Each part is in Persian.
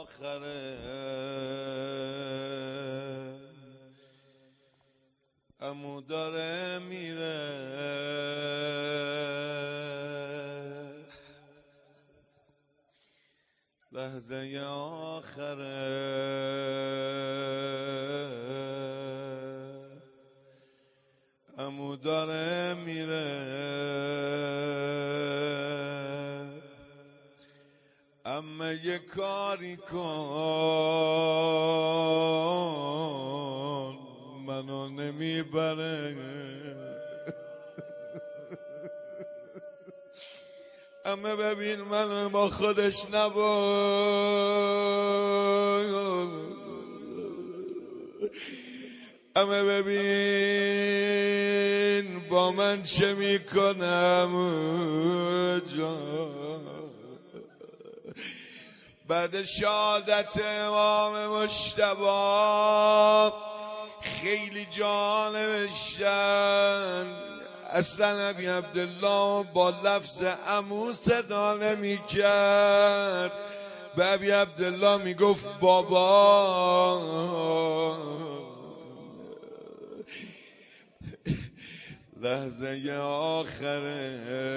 آخره عمو داره میره لحظه آخره عمو داره میره اما یه کاری کن منو نمیبره اما ببین منو با خودش نبود اما ببین با من چه میکنم جان بعد شهادت امام مجتبی خیلی جان نوشتن اصلا ابی عبدالله با لفظ عمو صدا نمی کرد به ابی عبدالله می گفت بابا لحظه آخره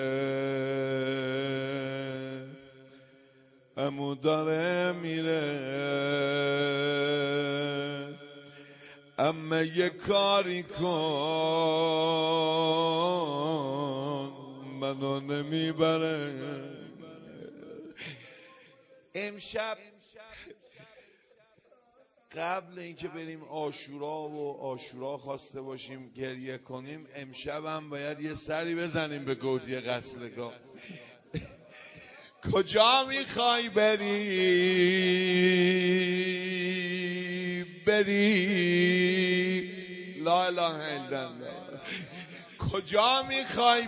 عمو داره میره اما یه کاری کن منو نمیبره امشب قبل اینکه بریم عاشورا خواسته باشیم گریه کنیم امشب هم باید یه سری بزنیم به گودی قتلگاه کجا میخوای بری لا اله الا الله کجا میخوای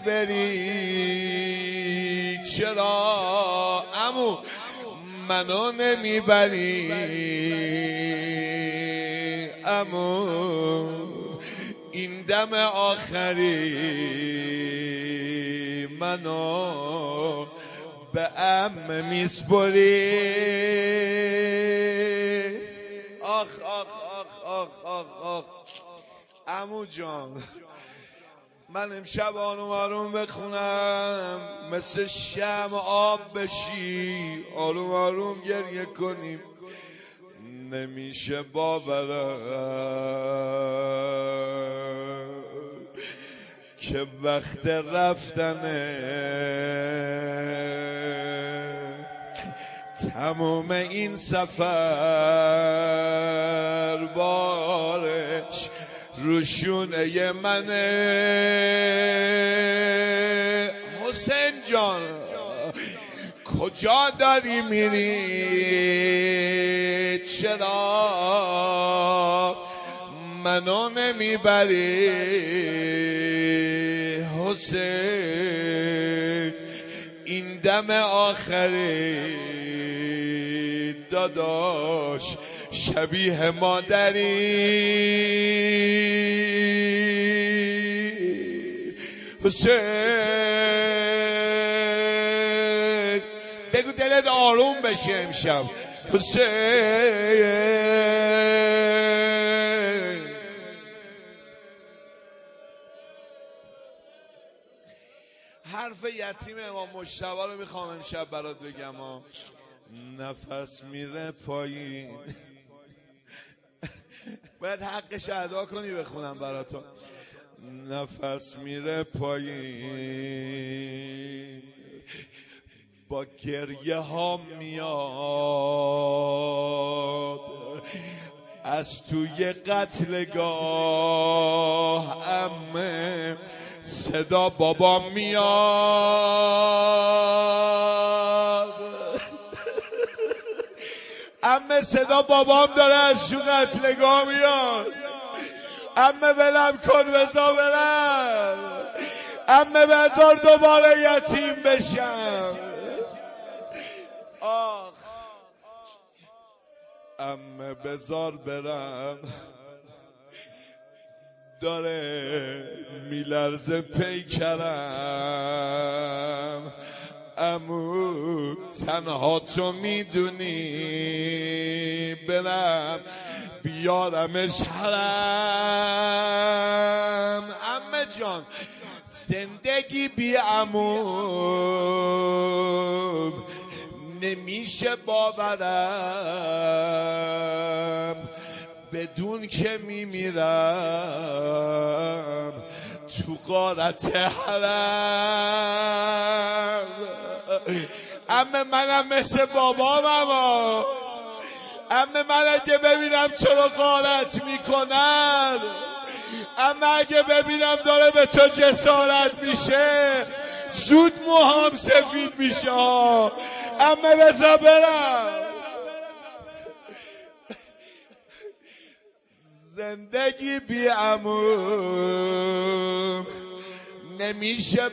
بری چرا عمو منو نمیبری عمو این دم آخری منو به عمه میسپری آخ آخ آخ آخ آخ آخ عمو جان من امشب آروم آروم بخونم مثل شمع آب بشی آروم آروم گریه کنیم نمیشه باورم که وقت رفتنه تمام این سفر بارش روشونه منه حسین جان کجا داری میری چرا منو نمیبری حسین این دم آخری داداش شبیه مادری حسین بگو دلت آروم بشه امشب حسین حرف یتیم امام مجتبی رو میخوام امشب برات بگم نفس میره پایین باید حقش ادا کنی بخونم براتون نفس میره پایین با گریه ها میاد از توی قتلگاه عمه صدا بابا میاد عمه صدا بابام داره از تو قتلگاه میاد عمه ولم کن بزا برم عمه بذار دوباره یتیم بشم آخ عمه بذار برم داره میلرزه پیکرم عمو تنها تو میدونی، برم بیارمش حرم. عمه جان زندگی بی عمو نمیشه باورم، بدون که میمیرم تو غارت حرم. عمه منم مثل بابامم، عمه من اگه ببینم چرا غارت میکنن، اما اگه ببینم داره به تو جسارت میشه زود موهام سفید میشه. اما بذار برم. زندگی بی عمو نمیشه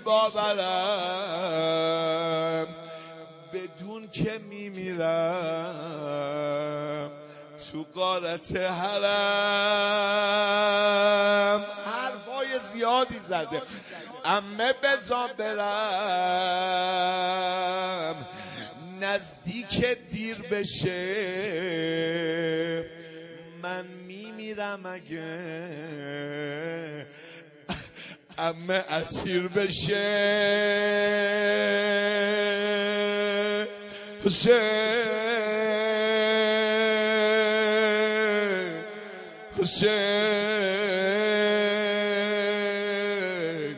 باورم، بدون که میمیرم تو غارت حرم. حرفای زیادی زده. عمه بذار برم نزدیک دیر بشه، من میمیرم اگه عمه اسیر بشه. حسین حسین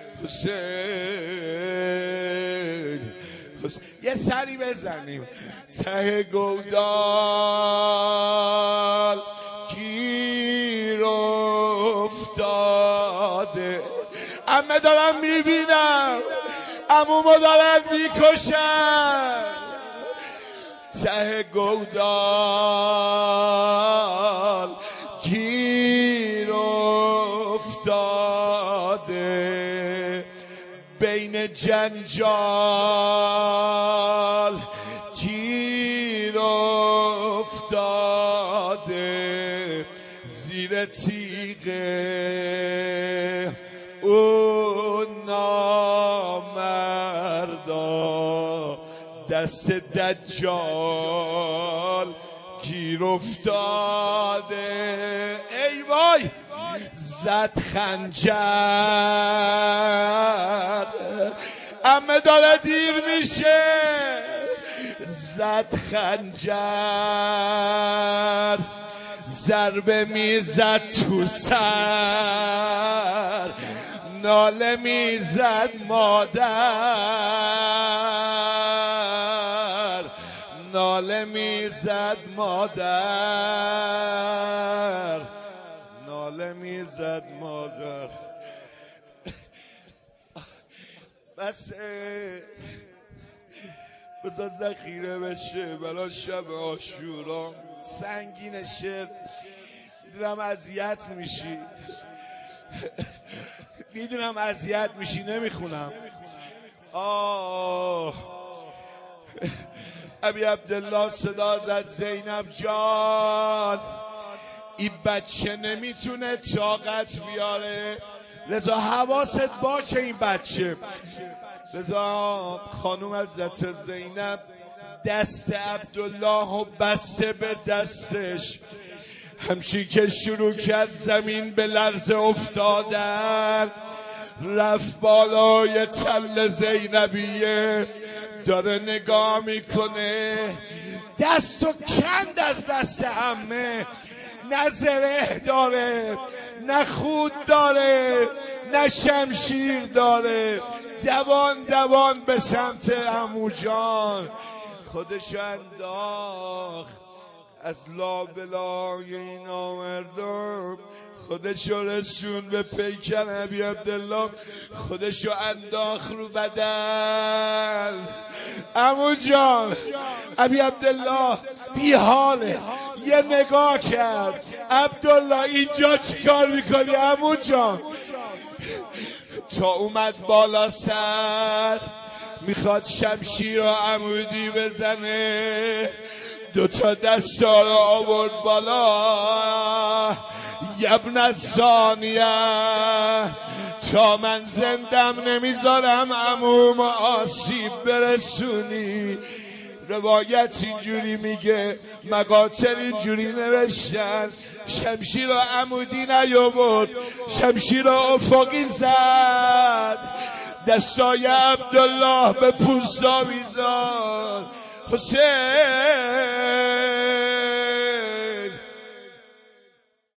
حسین حسین. یه سری بزنیم. ته گودال گیر افتاده، عمه دارم میبینم عمومو دارن میکشن. ته گودال گیر افتاده، بین جنجال گیر افتاده، زیر تیغه اون نامردا دست دجال گیر افتاده. ای وای زد خنجر، عمه داره دیر میشه. زد خنجر، ضربه میزد تو سر، ناله میزد مادر، ناله میزد مادر، ناله میزد مادر. بس بذار ذخیره بشه برای شب عاشورا. سنگین شعر میدونم اذیت میشی، میدونم اذیت میشی، نمیخونم. ابی عبدالله صدا زد زینب جان این بچه نمیتونه طاقت بیاره، لذا حواست باشه این بچه. لذا خانوم حضرت زینب دست عبدالله و بسته به دستش، همچی که شروع کرد زمین به لرزه افتادن، رفت بالای تل زینبیه، داره نگاه میکنه، دستو کند از دست عمه. نه زره داره، نه خود داره، نه شمشیر داره، دوان دوان به سمت عمو جان خودشو انداخت از لابلای این آمردم، خودشو رسون به پیکر ابی عبدالله، خودشو انداخت رو بدن. عمو جان ابی عبدالله بی حاله، یه نگاه کرد. عبدالله اینجا چیکار میکنی عمو جان؟ تا اومد بالا سر میخواد شمشیر و عمودی بزنه، دوتا دستا رو آورد بالا. یبن الثانیه تا من زندم نمیذارم عموم آسیب برسونی. روایت اینجوری میگه، مقاتل اینجوری نوشتن، شمشیر عمودی نیاورد، شمشیر افقی زد، دستای عبدالله به پوست آویزان. حسین